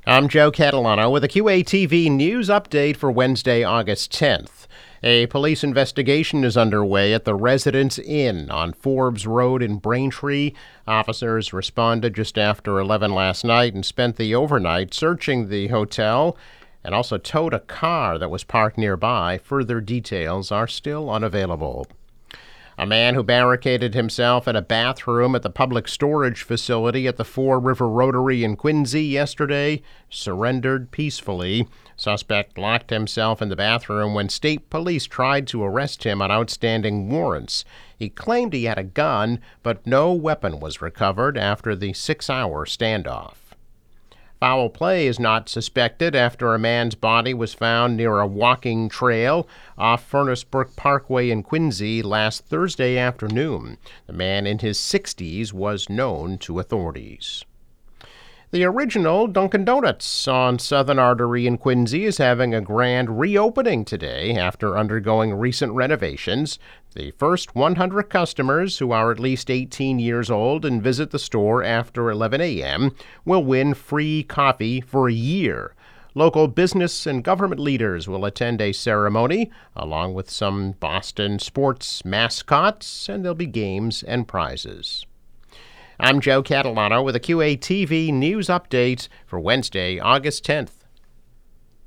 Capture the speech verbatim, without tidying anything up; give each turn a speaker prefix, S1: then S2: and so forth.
S1: I'm Joe Catalano with a Q A T V news update for Wednesday, August tenth. A police investigation is underway at the Residence Inn on Forbes Road in Braintree. Officers responded just after eleven last night and spent the overnight searching the hotel and also towed a car that was parked nearby. Further details are still unavailable. A man who barricaded himself in a bathroom at the public storage facility at the Four River Rotary in Quincy yesterday surrendered peacefully. Suspect locked himself in the bathroom when state police tried to arrest him on outstanding warrants. He claimed he had a gun, but no weapon was recovered after the six-hour standoff. Foul play is not suspected after a man's body was found near a walking trail off Furnace Brook Parkway in Quincy last Thursday afternoon. The man in his sixties was known to authorities. The original Dunkin' Donuts on Southern Artery in Quincy is having a grand reopening today after undergoing recent renovations. The first one hundred customers who are at least eighteen years old and visit the store after eleven a.m. will win free coffee for a year. Local business and government leaders will attend a ceremony, along with some Boston sports mascots, and there'll be games and prizes. I'm Joe Catalano with a Q A T V news update for Wednesday, August tenth.